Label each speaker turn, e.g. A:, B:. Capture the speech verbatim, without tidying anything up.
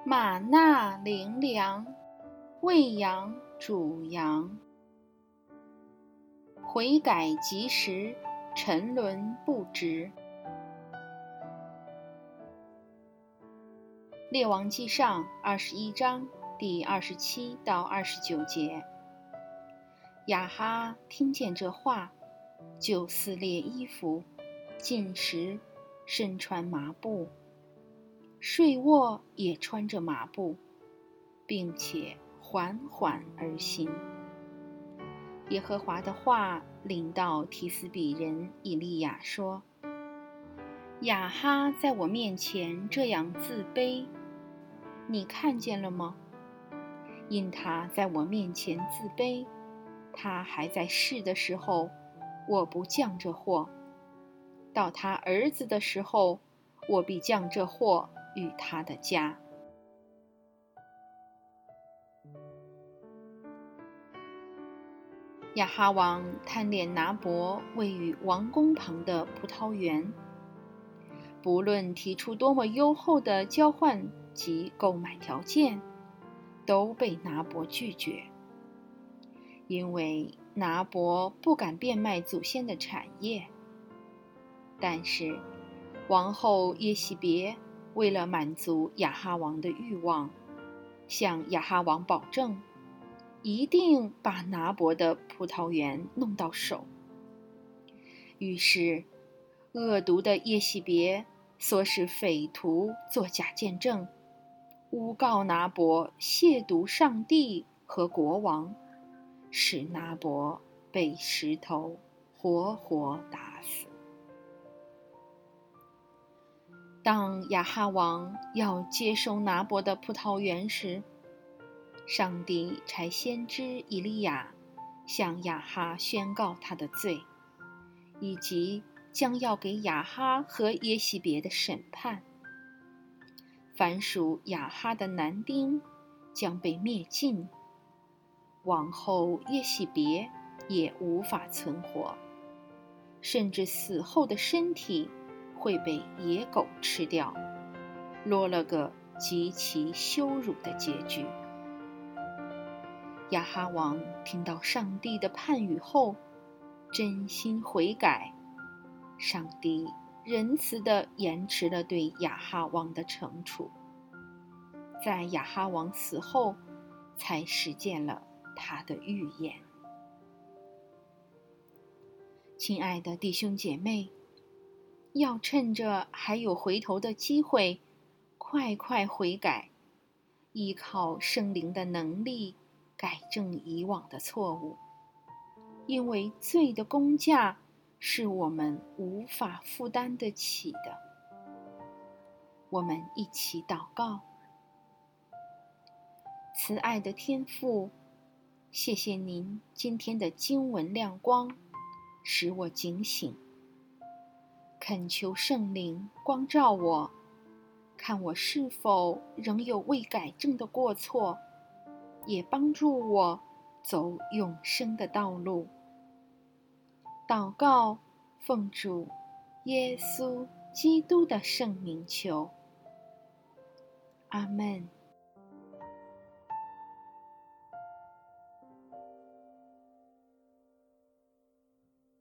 A: 玛纳灵粮，喂养主羊。悔改及时，沉沦不值。列王纪上二十一章第二十七到二十九节。亚哈听见这话，就撕裂衣服，进食，身穿麻布，睡卧也穿着麻布，并且缓缓而行。耶和华的话临到提斯比人以利亚说：亚哈在我面前这样自卑，你看见了吗？因他在我面前自卑，他还在世的时候，我不降这祸；到他儿子的时候，我必降这祸与他的家。亚哈王贪恋拿伯位于王宫旁的葡萄园，不论提出多么优厚的交换及购买条件，都被拿伯拒绝，因为拿伯不敢变卖祖先的产业。但是王后耶洗别为了满足亚哈王的欲望，向亚哈王保证，一定把拿伯的葡萄园弄到手。于是恶毒的耶洗别唆使匪徒作假见证，诬告拿伯亵渎上帝和国王，使拿伯被石头活活打死。当亚哈王要接收拿伯的葡萄园时，上帝差先知以利亚向亚哈宣告他的罪，以及将要给亚哈和耶洗别的审判。凡属亚哈的男丁将被灭尽，王后耶洗别也无法存活，甚至死后的身体会被野狗吃掉，落了个极其羞辱的结局。亚哈王听到上帝的判语后，真心悔改，上帝仁慈地延迟了对亚哈王的惩处，在亚哈王死后才实践了他的预言。亲爱的弟兄姐妹，要趁着还有回头的机会，快快悔改，依靠圣灵的能力改正以往的错误，因为罪的工价是我们无法负担得起的。我们一起祷告。慈爱的天父，谢谢您今天的经文亮光，使我警醒，恳求圣灵光照我，看我是否仍有未改正的过错，也帮助我走永生的道路。祷告，奉主耶稣基督的圣名求，阿们。